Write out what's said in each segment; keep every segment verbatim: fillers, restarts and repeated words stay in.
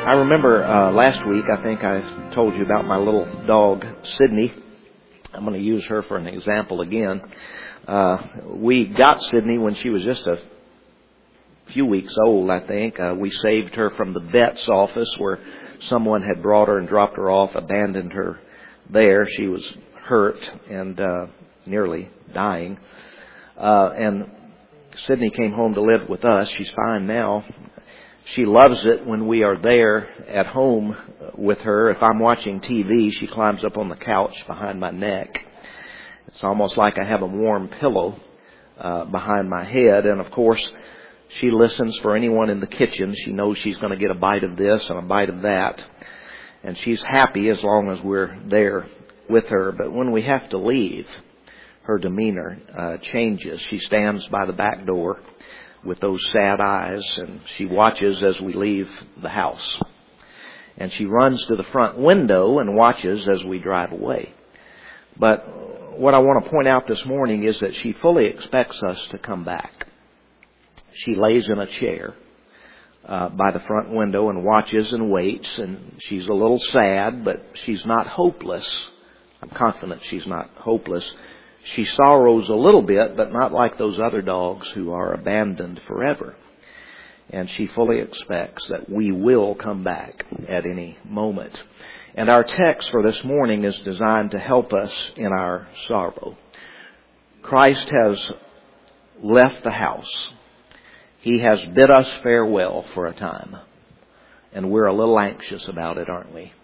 I remember uh, last week, I think I told you about my little dog, Sydney. I'm going to use her for an example again. Uh, we got Sydney when she was just a few weeks old, I think. Uh, we saved her from the vet's office where someone had brought her and dropped her off, abandoned her there. She was hurt and uh, nearly dying. Uh, and Sydney came home to live with us. She's fine now. She loves it when we are there at home with her. If I'm watching T V, she climbs up on the couch behind my neck. It's almost like I have a warm pillow uh, behind my head. And of course, she listens for anyone in the kitchen. She knows she's going to get a bite of this and a bite of that. And she's happy as long as we're there with her. But when we have to leave, her demeanor uh, changes. She stands by the back door with those sad eyes, and she watches as we leave the house. And she runs to the front window and watches as we drive away. But what I want to point out this morning is that she fully expects us to come back. She lays in a chair uh, by the front window and watches and waits, and she's a little sad, but she's not hopeless. I'm confident she's not hopeless. She sorrows a little bit, but not like those other dogs who are abandoned forever. And she fully expects that we will come back at any moment. And our text for this morning is designed to help us in our sorrow. Christ has left the house. He has bid us farewell for a time. And we're a little anxious about it, aren't we?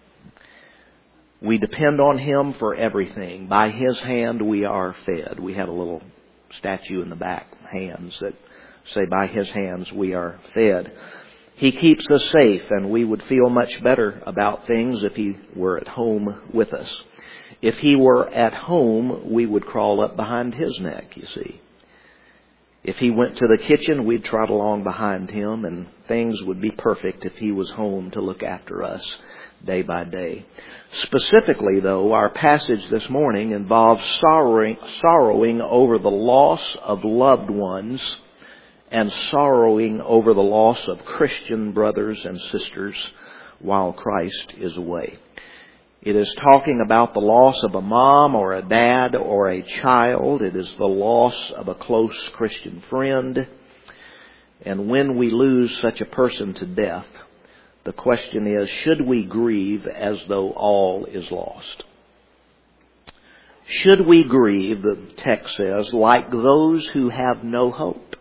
We depend on Him for everything. By His hand we are fed. We have a little statue in the back, hands, that say by His hands we are fed. He keeps us safe, and we would feel much better about things if He were at home with us. If He were at home, we would crawl up behind His neck, you see. If He went to the kitchen, we'd trot along behind Him, and things would be perfect if He was home to look after us day by day. Specifically, though, our passage this morning involves sorrowing, sorrowing over the loss of loved ones and sorrowing over the loss of Christian brothers and sisters while Christ is away. It is talking about the loss of a mom or a dad or a child. It is the loss of a close Christian friend. And when we lose such a person to death, the question is, should we grieve as though all is lost? Should we grieve, the text says, like those who have no hope?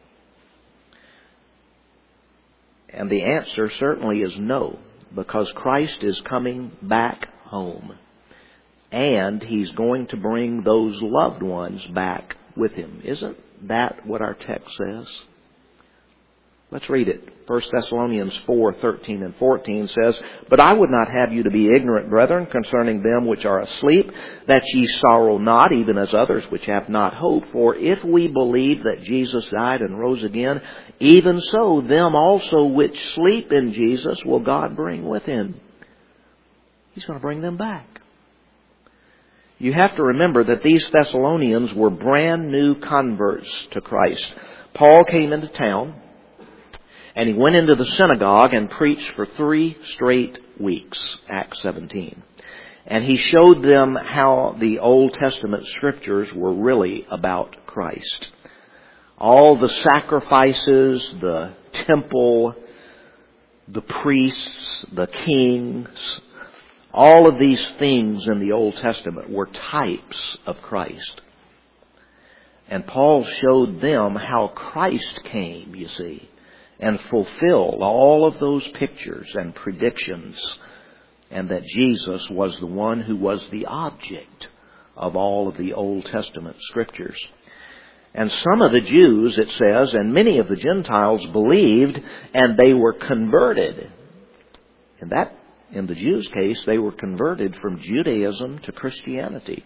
And the answer certainly is no, because Christ is coming back home. And He's going to bring those loved ones back with Him. Isn't that what our text says? Let's read it. First Thessalonians four, thirteen and fourteen says, But I would not have you to be ignorant, brethren, concerning them which are asleep, that ye sorrow not, even as others which have not hope. For if we believe that Jesus died and rose again, even so them also which sleep in Jesus will God bring with Him. He's going to bring them back. You have to remember that these Thessalonians were brand new converts to Christ. Paul came into town, and he went into the synagogue and preached for three straight weeks, Acts seventeen. And he showed them how the Old Testament scriptures were really about Christ. All the sacrifices, the temple, the priests, the kings, all of these things in the Old Testament were types of Christ. And Paul showed them how Christ came, you see, and fulfilled all of those pictures and predictions, and that Jesus was the one who was the object of all of the Old Testament scriptures. And some of the Jews, it says, and many of the Gentiles believed, and they were converted. In that, in the Jews' case, they were converted from Judaism to Christianity.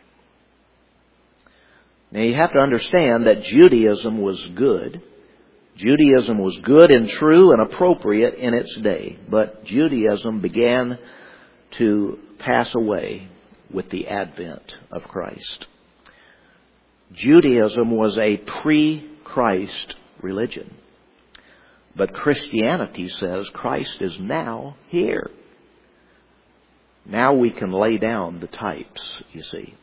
Now you have to understand that Judaism was good. Judaism was good and true and appropriate in its day, but Judaism began to pass away with the advent of Christ. Judaism was a pre-Christ religion. But Christianity says Christ is now here. Now we can lay down the types, you see.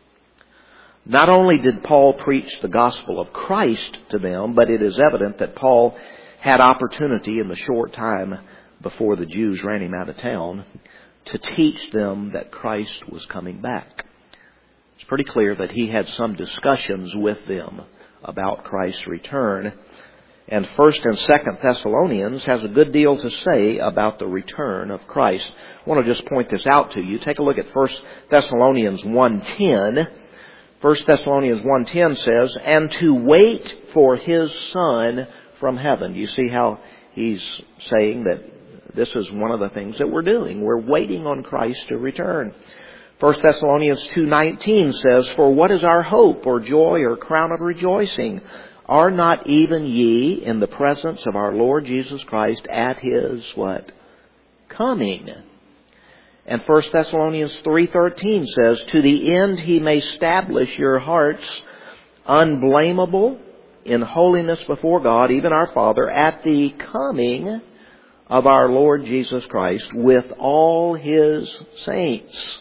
Not only did Paul preach the gospel of Christ to them, but it is evident that Paul had opportunity in the short time before the Jews ran him out of town to teach them that Christ was coming back. It's pretty clear that he had some discussions with them about Christ's return. And First and Second Thessalonians has a good deal to say about the return of Christ. I want to just point this out to you. Take a look at First Thessalonians one ten. First Thessalonians one ten says, "And to wait for His Son from heaven." Do you see how he's saying that this is one of the things that we're doing? We're waiting on Christ to return. First Thessalonians two nineteen says, "For what is our hope or joy or crown of rejoicing? Are not even ye in the presence of our Lord Jesus Christ at His," what? "coming." And First Thessalonians three thirteen says, "To the end He may establish your hearts unblameable in holiness before God, even our Father, at the coming of our Lord Jesus Christ with all His saints."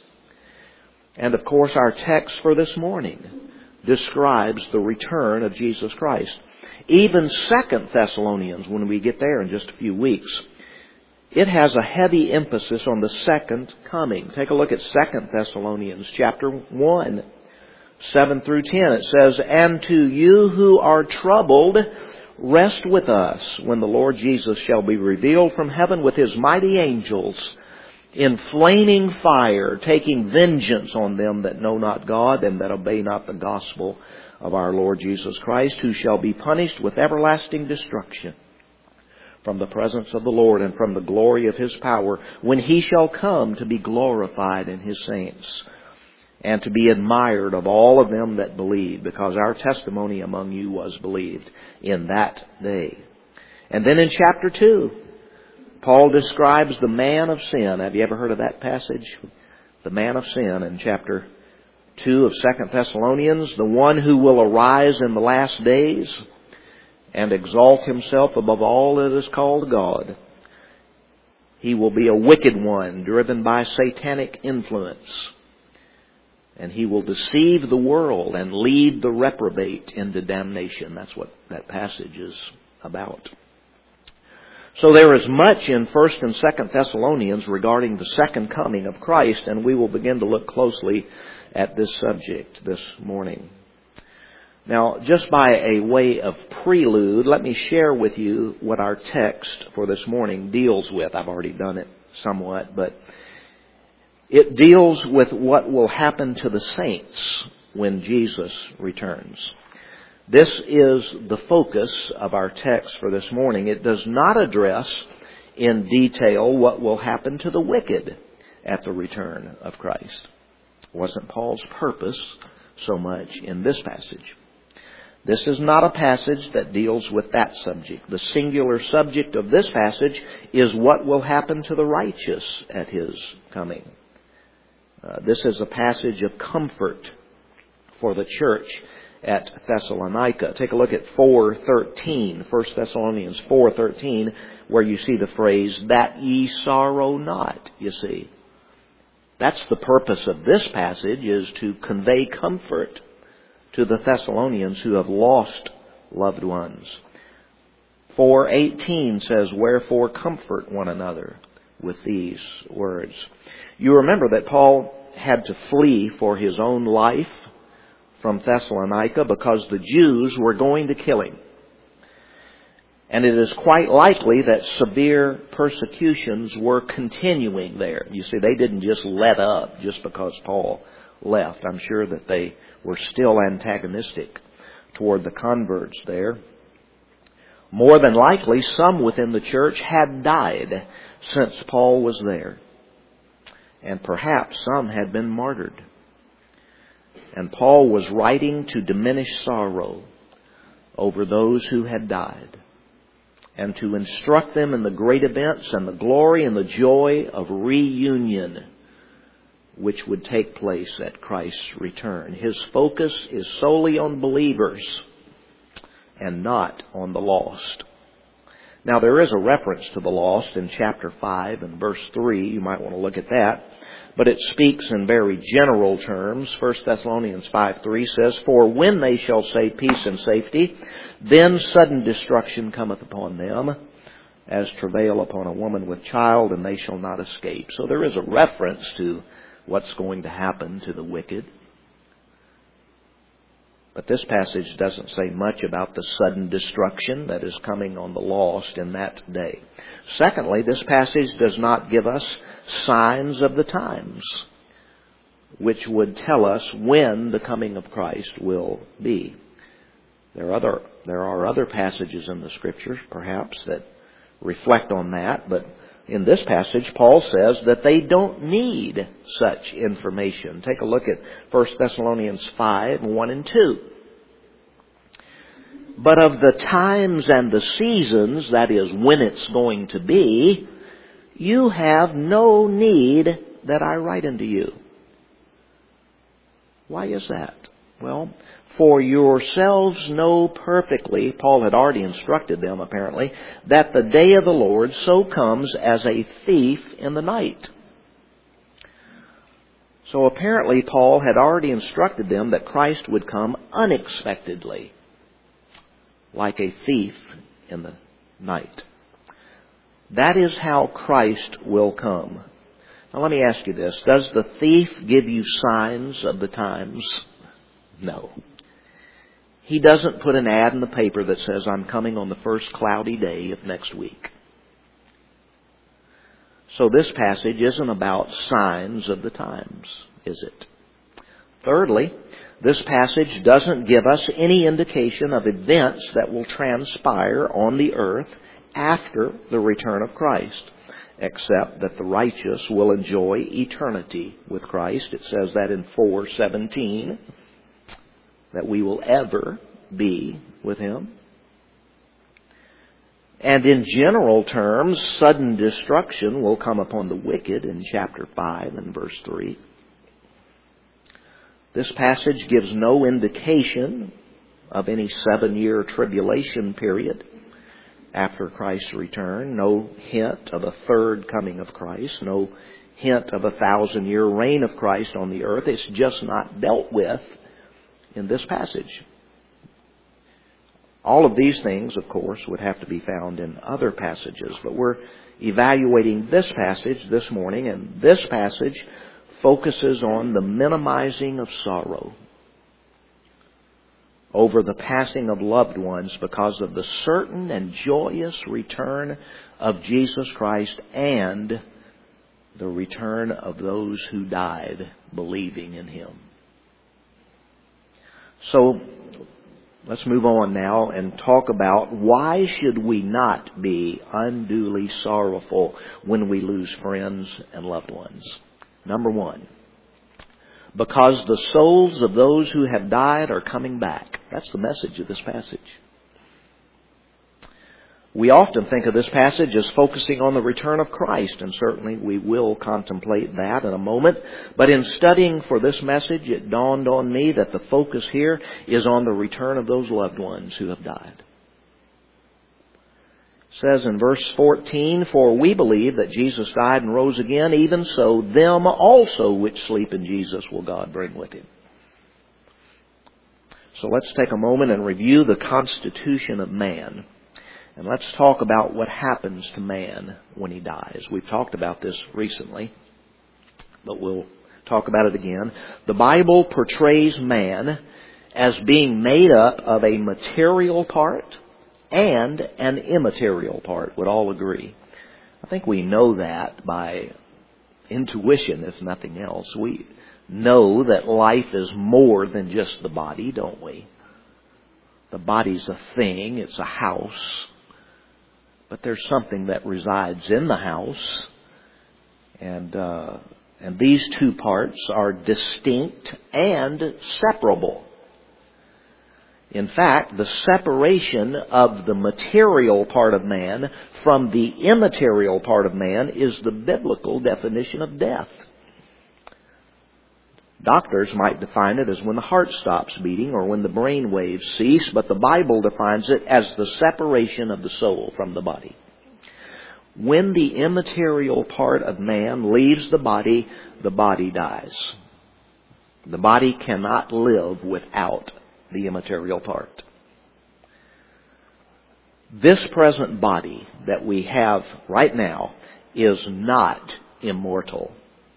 And of course our text for this morning describes the return of Jesus Christ. Even Second Thessalonians, when we get there in just a few weeks, it has a heavy emphasis on the second coming. Take a look at Second Thessalonians chapter one, seven through ten. It says, "And to you who are troubled, rest with us when the Lord Jesus shall be revealed from heaven with His mighty angels, in flaming fire, taking vengeance on them that know not God and that obey not the gospel of our Lord Jesus Christ, who shall be punished with everlasting destruction from the presence of the Lord and from the glory of His power, when He shall come to be glorified in His saints, and to be admired of all of them that believe, because our testimony among you was believed in that day." And then in chapter two, Paul describes the man of sin. Have you ever heard of that passage? The man of sin in chapter two of Second Thessalonians. "The one who will arise in the last days and exalt himself above all that is called God. He will be a wicked one, driven by satanic influence. And he will deceive the world and lead the reprobate into damnation." That's what that passage is about. So there is much in First and Second Thessalonians regarding the second coming of Christ, and we will begin to look closely at this subject this morning. Now, just by a way of prelude, let me share with you what our text for this morning deals with. I've already done it somewhat, but it deals with what will happen to the saints when Jesus returns. This is the focus of our text for this morning. It does not address in detail what will happen to the wicked at the return of Christ. It wasn't Paul's purpose so much in this passage. This is not a passage that deals with that subject. The singular subject of this passage is what will happen to the righteous at His coming. Uh, this is a passage of comfort for the church at Thessalonica. Take a look at four thirteen, First Thessalonians four thirteen, where you see the phrase, "that ye sorrow not," you see. That's the purpose of this passage, is to convey comfort to the Thessalonians who have lost loved ones. four eighteen says, "Wherefore comfort one another with these words." You remember that Paul had to flee for his own life from Thessalonica because the Jews were going to kill him. And it is quite likely that severe persecutions were continuing there. You see, they didn't just let up just because Paul left. I'm sure that they were still antagonistic toward the converts there. More than likely, some within the church had died since Paul was there. And perhaps some had been martyred. And Paul was writing to diminish sorrow over those who had died, and to instruct them in the great events and the glory and the joy of reunion which would take place at Christ's return. His focus is solely on believers and not on the lost. Now, there is a reference to the lost in chapter five and verse three. You might want to look at that. But it speaks in very general terms. First Thessalonians five three says, "For when they shall say peace and safety, then sudden destruction cometh upon them, as travail upon a woman with child, and they shall not escape." So there is a reference to what's going to happen to the wicked. But this passage doesn't say much about the sudden destruction that is coming on the lost in that day. Secondly, this passage does not give us signs of the times, which would tell us when the coming of Christ will be. There are other, there are other passages in the Scriptures, perhaps, that reflect on that, but in this passage, Paul says that they don't need such information. Take a look at First Thessalonians five, one and two. "But of the times and the seasons," that is, when it's going to be, "you have no need that I write unto you." Why is that? Well, "For yourselves know perfectly," Paul had already instructed them apparently, "that the day of the Lord so comes as a thief in the night." So apparently Paul had already instructed them that Christ would come unexpectedly, like a thief in the night. That is how Christ will come. Now let me ask you this. Does the thief give you signs of the times? No. He doesn't put an ad in the paper that says, "I'm coming on the first cloudy day of next week." So this passage isn't about signs of the times, is it? Thirdly, this passage doesn't give us any indication of events that will transpire on the earth after the return of Christ, except that the righteous will enjoy eternity with Christ. It says that in four seventeen. That we will ever be with Him. And in general terms, sudden destruction will come upon the wicked in chapter five and verse three. This passage gives no indication of any seven-year tribulation period after Christ's return. No hint of a third coming of Christ. No hint of a thousand-year reign of Christ on the earth. It's just not dealt with in this passage. All of these things, of course, would have to be found in other passages, but we're evaluating this passage this morning, and this passage focuses on the minimizing of sorrow over the passing of loved ones because of the certain and joyous return of Jesus Christ and the return of those who died believing in Him. So let's move on now and talk about why should we not be unduly sorrowful when we lose friends and loved ones. Number one, because the souls of those who have died are coming back. That's the message of this passage. We often think of this passage as focusing on the return of Christ, and certainly we will contemplate that in a moment. But in studying for this message, it dawned on me that the focus here is on the return of those loved ones who have died. It says in verse fourteen, "For we believe that Jesus died and rose again, even so them also which sleep in Jesus will God bring with Him." So let's take a moment and review the constitution of man. And let's talk about what happens to man when he dies. We've talked about this recently, but we'll talk about it again. The Bible portrays man as being made up of a material part and an immaterial part. Would all agree? I think we know that by intuition, if nothing else. We know that life is more than just the body, don't we? The body's a thing. It's a house. But there's something that resides in the house. And uh, and these two parts are distinct and separable. In fact, the separation of the material part of man from the immaterial part of man is the biblical definition of death. Doctors might define it as when the heart stops beating or when the brain waves cease, but the Bible defines it as the separation of the soul from the body. When the immaterial part of man leaves the body, the body dies. The body cannot live without the immaterial part. This present body that we have right now is not immortal.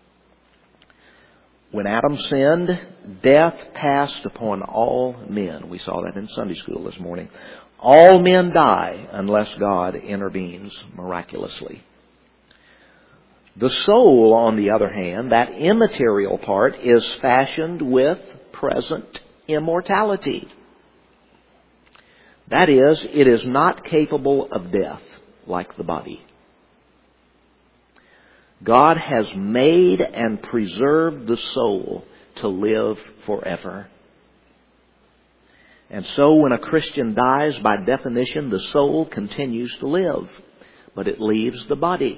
When Adam sinned, death passed upon all men. We saw that in Sunday school this morning. All men die unless God intervenes miraculously. The soul, on the other hand, that immaterial part, is fashioned with present immortality. That is, it is not capable of death like the body. God has made and preserved the soul to live forever. And so when a Christian dies, by definition, the soul continues to live, but it leaves the body.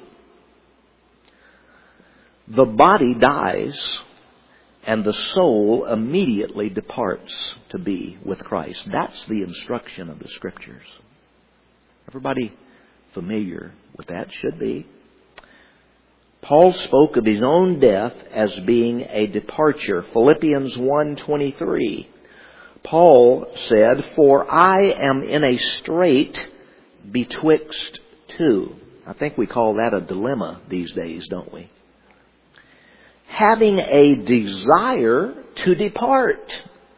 The body dies, and the soul immediately departs to be with Christ. That's the instruction of the Scriptures. Everybody familiar with that? Should be. Paul spoke of his own death as being a departure. Philippians one twenty-three. Paul said, "For I am in a strait betwixt two." I think we call that a dilemma these days, don't we? Having a desire to depart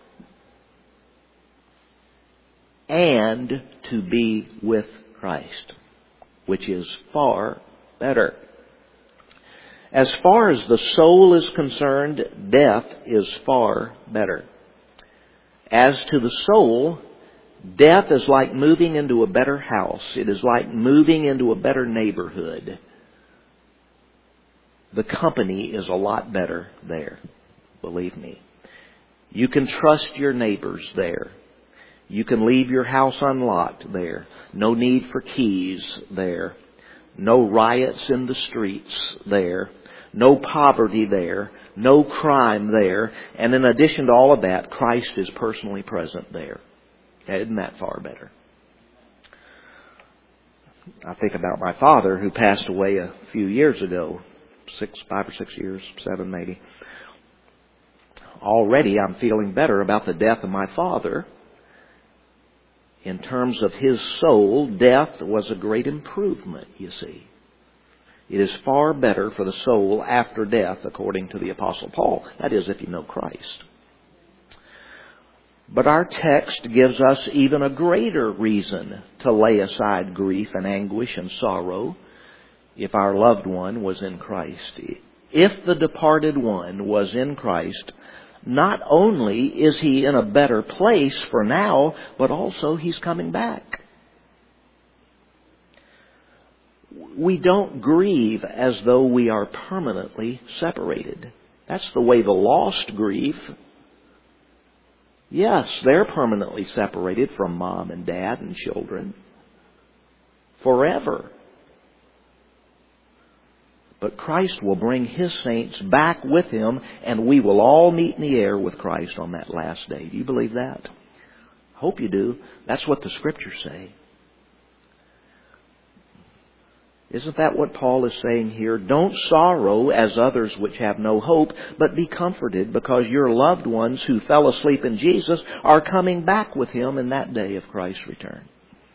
and to be with Christ, which is far better. As far as the soul is concerned, death is far better. As to the soul, death is like moving into a better house. It is like moving into a better neighborhood. The company is a lot better there, believe me. You can trust your neighbors there. You can leave your house unlocked there. No need for keys there. No riots in the streets there. No poverty there. No crime there. And in addition to all of that, Christ is personally present there. Isn't that far better? I think about my father, who passed away a few years ago. Six, five or six years, seven maybe. Already I'm feeling better about the death of my father. In terms of his soul, death was a great improvement, you see. It is far better for the soul after death, according to the Apostle Paul. That is, if you know Christ. But our text gives us even a greater reason to lay aside grief and anguish and sorrow if our loved one was in Christ. If the departed one was in Christ, not only is he in a better place for now, but also he's coming back. We don't grieve as though we are permanently separated. That's the way the lost grieve. Yes, they're permanently separated from mom and dad and children. Forever. But Christ will bring His saints back with Him, and we will all meet in the air with Christ on that last day. Do you believe that? I hope you do. That's what the Scriptures say. Isn't that what Paul is saying here? Don't sorrow as others which have no hope, but be comforted, because your loved ones who fell asleep in Jesus are coming back with Him in that day of Christ's return.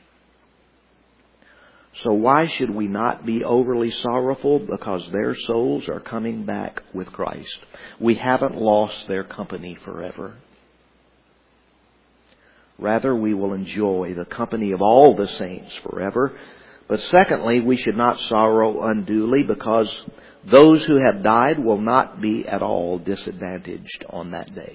So why should we not be overly sorrowful? Because their souls are coming back with Christ. We haven't lost their company forever. Rather, we will enjoy the company of all the saints forever. But secondly, we should not sorrow unduly, because those who have died will not be at all disadvantaged on that day.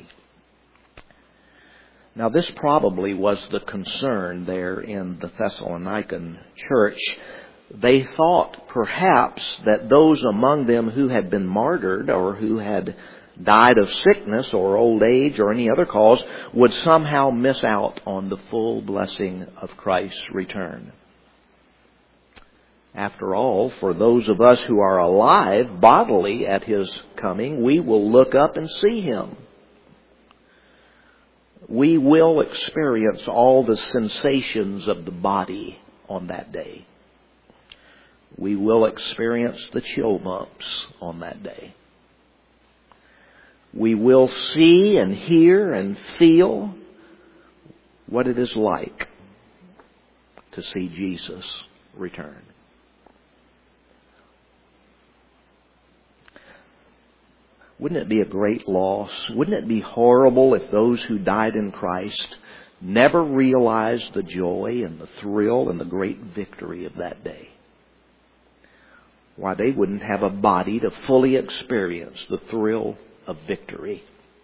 Now, this probably was the concern there in the Thessalonican church. They thought perhaps that those among them who had been martyred or who had died of sickness or old age or any other cause would somehow miss out on the full blessing of Christ's return. After all, for those of us who are alive bodily at His coming, we will look up and see Him. We will experience all the sensations of the body on that day. We will experience the chill bumps on that day. We will see and hear and feel what it is like to see Jesus return. Wouldn't it be a great loss? Wouldn't it be horrible if those who died in Christ never realized the joy and the thrill and the great victory of that day? Why, they wouldn't have a body to fully experience the thrill of victory.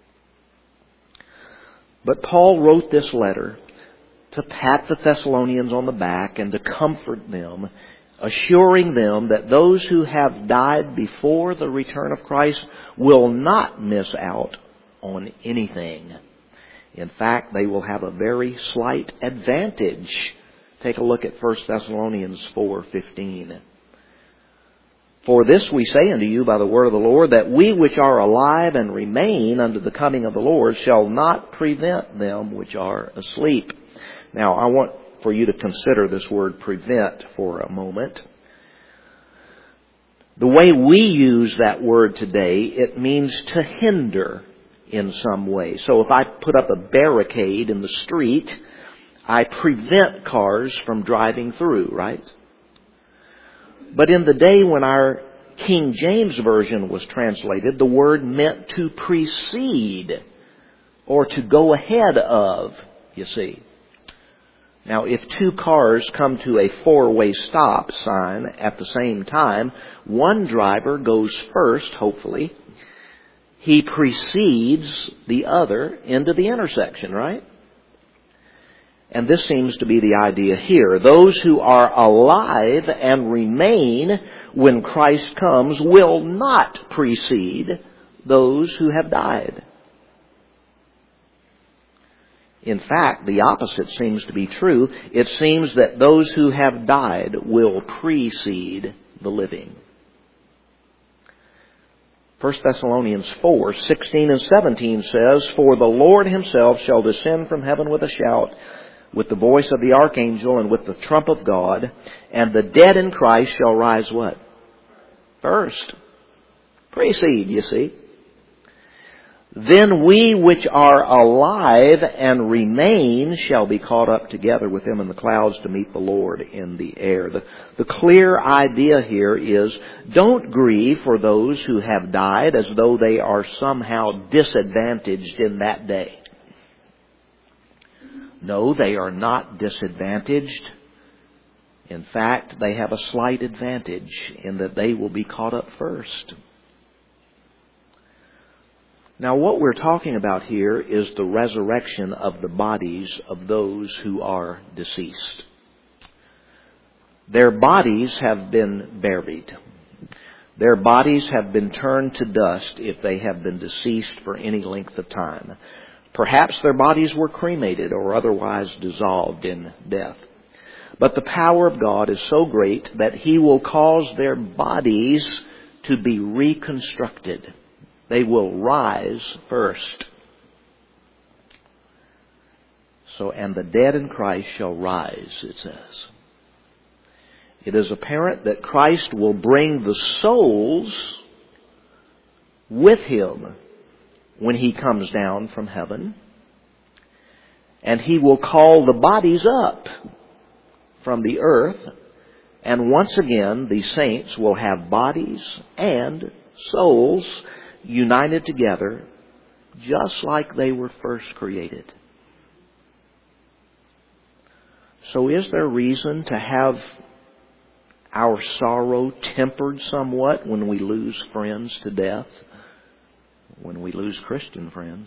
But Paul wrote this letter to pat the Thessalonians on the back and to comfort them, assuring them that those who have died before the return of Christ will not miss out on anything. In fact, they will have a very slight advantage. Take a look at First Thessalonians four fifteen. For this we say unto you by the word of the Lord, that we which are alive and remain unto the coming of the Lord shall not prevent them which are asleep. Now, I want for you to consider this word prevent for a moment. The way we use that word today, it means to hinder in some way. So if I put up a barricade in the street, I prevent cars from driving through, right? But in the day when our King James Version was translated, the word meant to precede or to go ahead of, you see. Now, if two cars come to a four-way stop sign at the same time, one driver goes first, hopefully. He precedes the other into the intersection, right? And this seems to be the idea here. Those who are alive and remain when Christ comes will not precede those who have died. In fact, the opposite seems to be true. It seems that those who have died will precede the living. First Thessalonians four sixteen and seventeen says, For the Lord Himself shall descend from heaven with a shout, with the voice of the archangel, and with the trump of God, and the dead in Christ shall rise what? First. Precede, you see. Then we which are alive and remain shall be caught up together with them in the clouds to meet the Lord in the air. The, the clear idea here is, don't grieve for those who have died as though they are somehow disadvantaged in that day. No, they are not disadvantaged. In fact, they have a slight advantage in that they will be caught up first. Now, what we're talking about here is the resurrection of the bodies of those who are deceased. Their bodies have been buried. Their bodies have been turned to dust if they have been deceased for any length of time. Perhaps their bodies were cremated or otherwise dissolved in death. But the power of God is so great that He will cause their bodies to be reconstructed. They will rise first. So, and the dead in Christ shall rise, it says. It is apparent that Christ will bring the souls with Him when He comes down from heaven. And He will call the bodies up from the earth. And once again, the saints will have bodies and souls united together just like they were first created. So is there reason to have our sorrow tempered somewhat when we lose friends to death? When we lose Christian friends?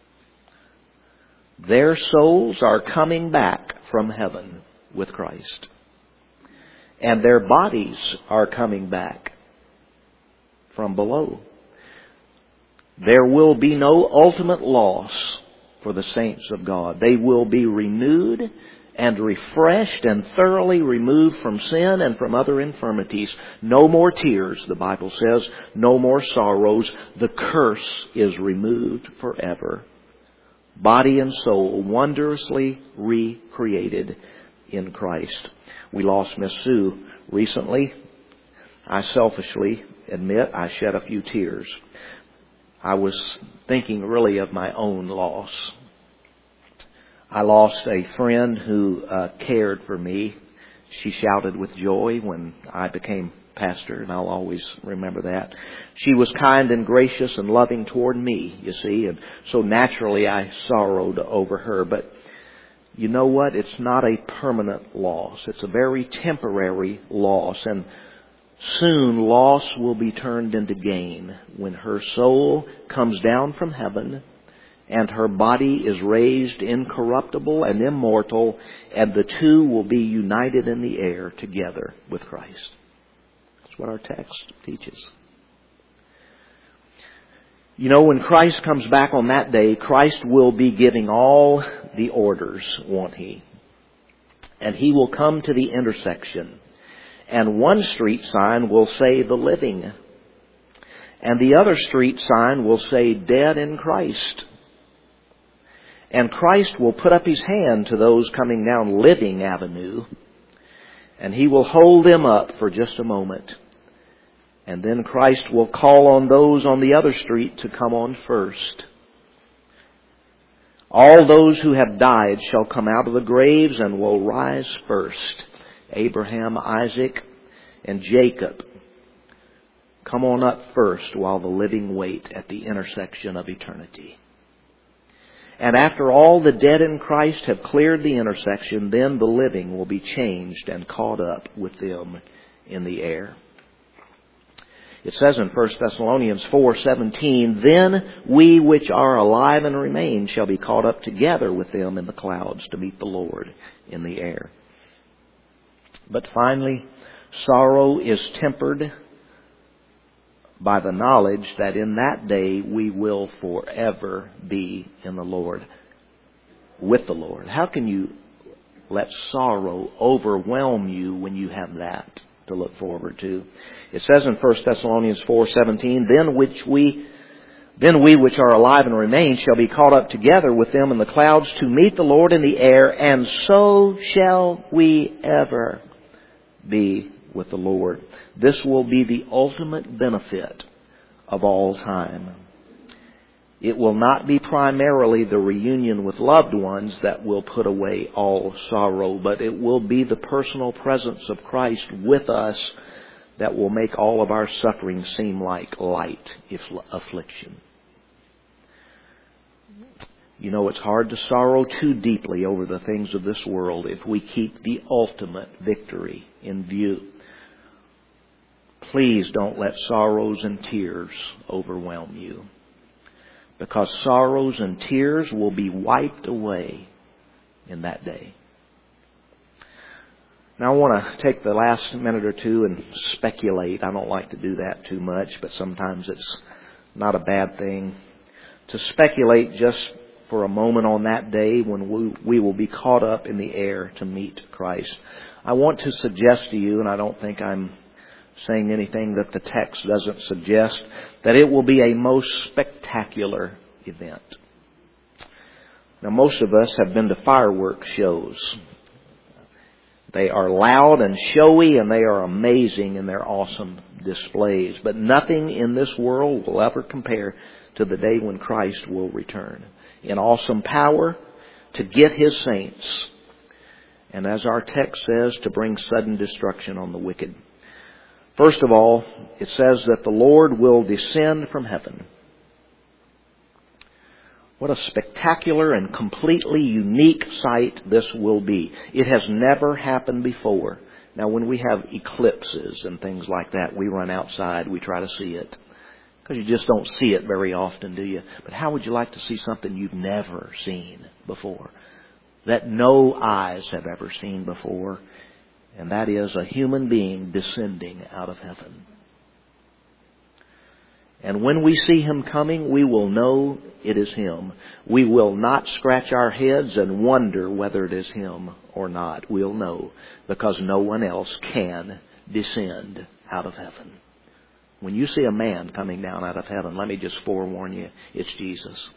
Their souls are coming back from heaven with Christ. And their bodies are coming back from below. There will be no ultimate loss for the saints of God. They will be renewed and refreshed and thoroughly removed from sin and from other infirmities. No more tears, the Bible says. No more sorrows. The curse is removed forever. Body and soul wondrously recreated in Christ. We lost Miss Sue recently. I selfishly admit I shed a few tears. I was thinking really of my own loss. I lost a friend who uh, cared for me. She shouted with joy when I became pastor, and I'll always remember that. She was kind and gracious and loving toward me, you see, and so naturally I sorrowed over her. But you know what? It's not a permanent loss. It's a very temporary loss, and soon loss will be turned into gain when her soul comes down from heaven and her body is raised incorruptible and immortal, and the two will be united in the air together with Christ. That's what our text teaches. You know, when Christ comes back on that day, Christ will be giving all the orders, won't He? And He will come to the intersection. And one street sign will say the living. And the other street sign will say dead in Christ. And Christ will put up His hand to those coming down Living Avenue. And He will hold them up for just a moment. And then Christ will call on those on the other street to come on first. All those who have died shall come out of the graves and will rise first. Abraham, Isaac, and Jacob come on up first while the living wait at the intersection of eternity. And after all the dead in Christ have cleared the intersection, then the living will be changed and caught up with them in the air. It says in First Thessalonians four seventeen, "Then we which are alive and remain shall be caught up together with them in the clouds to meet the Lord in the air." But finally, sorrow is tempered by the knowledge that in that day we will forever be in the Lord, with the Lord. How can you let sorrow overwhelm you when you have that to look forward to? It says in First Thessalonians four seventeen, "Then which we Then we which are alive and remain shall be caught up together with them in the clouds to meet the Lord in the air, and so shall we ever be with the Lord." This will be the ultimate benefit of all time. It will not be primarily the reunion with loved ones that will put away all sorrow, but it will be the personal presence of Christ with us that will make all of our suffering seem like light affliction. You know, it's hard to sorrow too deeply over the things of this world if we keep the ultimate victory in view. Please don't let sorrows and tears overwhelm you, because sorrows and tears will be wiped away in that day. Now I want to take the last minute or two and speculate. I don't like to do that too much, but sometimes it's not a bad thing to speculate just for a moment on that day when we, we will be caught up in the air to meet Christ. I want to suggest to you, and I don't think I'm saying anything that the text doesn't suggest, that it will be a most spectacular event. Now, most of us have been to fireworks shows. They are loud and showy, and they are amazing in their awesome displays. But nothing in this world will ever compare to the day when Christ will return in awesome power to get His saints, and as our text says, to bring sudden destruction on the wicked. First of all, it says that the Lord will descend from heaven. What a spectacular and completely unique sight this will be. It has never happened before. Now, when we have eclipses and things like that, we run outside, we try to see it, because you just don't see it very often, do you? But how would you like to see something you've never seen before, that no eyes have ever seen before? And that is a human being descending out of heaven. And when we see Him coming, we will know it is Him. We will not scratch our heads and wonder whether it is Him or not. We'll know, because no one else can descend out of heaven. When you see a man coming down out of heaven, let me just forewarn you, it's Jesus.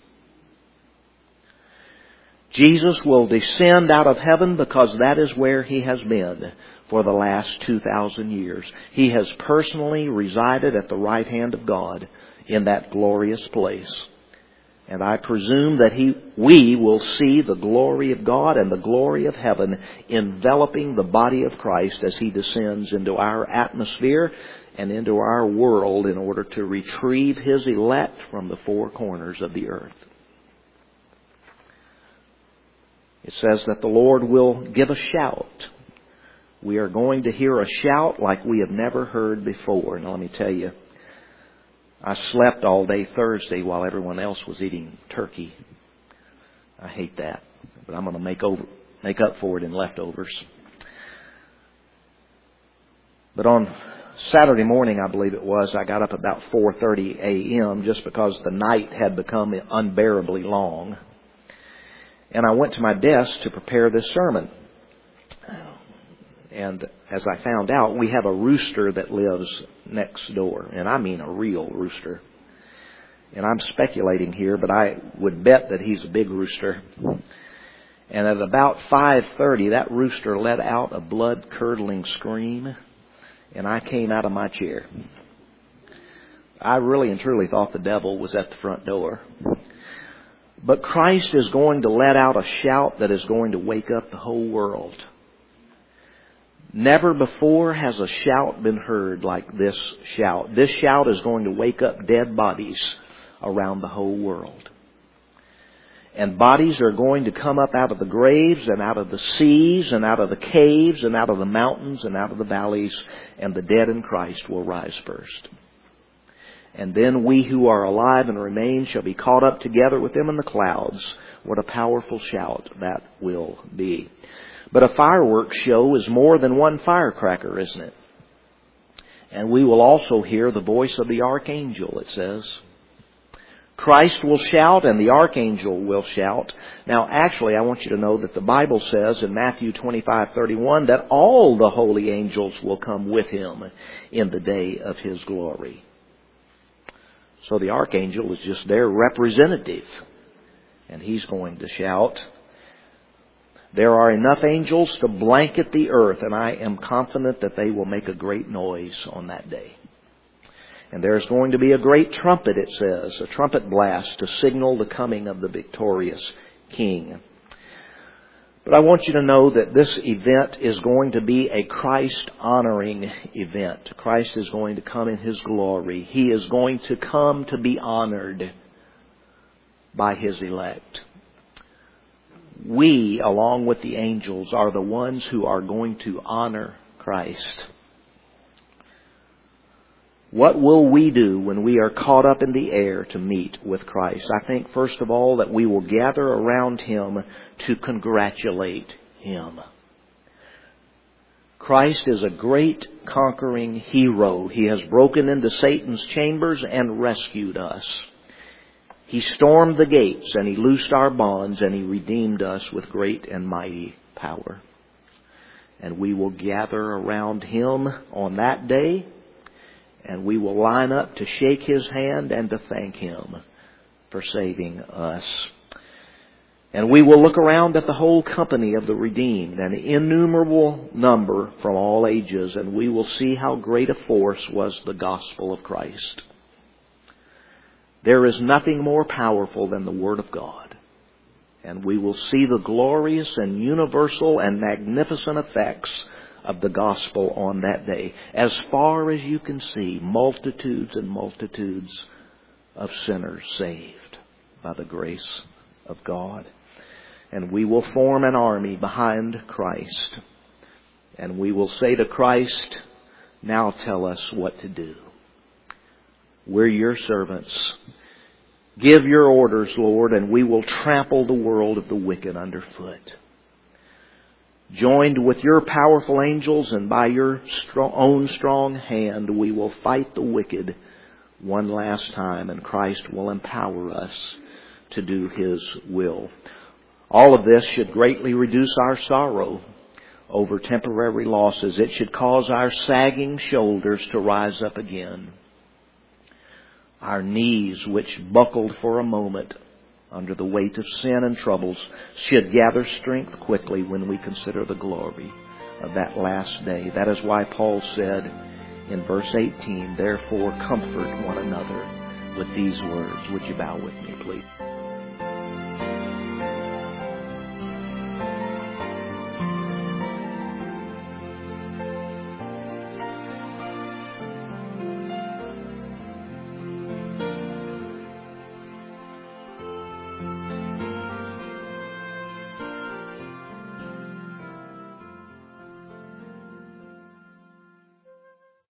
Jesus will descend out of heaven because that is where He has been for the last two thousand years. He has personally resided at the right hand of God in that glorious place. And I presume that he, we will see the glory of God and the glory of heaven enveloping the body of Christ as He descends into our atmosphere and into our world in order to retrieve His elect from the four corners of the earth. It says that the Lord will give a shout. We are going to hear a shout like we have never heard before. Now let me tell you, I slept all day Thursday while everyone else was eating turkey. I hate that, but I'm going to make over, make up for it in leftovers. But on Saturday morning, I believe it was, I got up about four thirty a.m. just because the night had become unbearably long. And I went to my desk to prepare this sermon. And as I found out, we have a rooster that lives next door. And I mean a real rooster. And I'm speculating here, but I would bet that he's a big rooster. And at about five thirty, that rooster let out a blood-curdling scream. And I came out of my chair. I really and truly thought the devil was at the front door. But Christ is going to let out a shout that is going to wake up the whole world. Never before has a shout been heard like this shout. This shout is going to wake up dead bodies around the whole world. And bodies are going to come up out of the graves and out of the seas and out of the caves and out of the mountains and out of the valleys, and the dead in Christ will rise first. And then we who are alive and remain shall be caught up together with them in the clouds. What a powerful shout that will be. But a fireworks show is more than one firecracker, isn't it? And we will also hear the voice of the archangel, it says. Christ will shout and the archangel will shout. Now, actually, I want you to know that the Bible says in Matthew twenty-five thirty-one that all the holy angels will come with Him in the day of His glory. So the archangel is just their representative. And he's going to shout. There are enough angels to blanket the earth, and I am confident that they will make a great noise on that day. And there's going to be a great trumpet, it says, a trumpet blast to signal the coming of the victorious King. But I want you to know that this event is going to be a Christ-honoring event. Christ is going to come in His glory. He is going to come to be honored by His elect. We, along with the angels, are the ones who are going to honor Christ. What will we do when we are caught up in the air to meet with Christ? I think, first of all, that we will gather around Him to congratulate Him. Christ is a great conquering hero. He has broken into Satan's chambers and rescued us. He stormed the gates and He loosed our bonds and He redeemed us with great and mighty power. And we will gather around Him on that day. And we will line up to shake His hand and to thank Him for saving us. And we will look around at the whole company of the redeemed, an innumerable number from all ages, and we will see how great a force was the gospel of Christ. There is nothing more powerful than the Word of God. And we will see the glorious and universal and magnificent effects of the gospel on that day. As far as you can see, multitudes and multitudes of sinners saved by the grace of God. And we will form an army behind Christ. And we will say to Christ, now tell us what to do. We're your servants. Give your orders, Lord, and we will trample the world of the wicked underfoot. Joined with your powerful angels and by your strong, own strong hand, we will fight the wicked one last time, and Christ will empower us to do His will. All of this should greatly reduce our sorrow over temporary losses. It should cause our sagging shoulders to rise up again. Our knees, which buckled for a moment under the weight of sin and troubles, should gather strength quickly when we consider the glory of that last day. That is why Paul said in verse eighteen, therefore comfort one another with these words. Would you bow with me, please?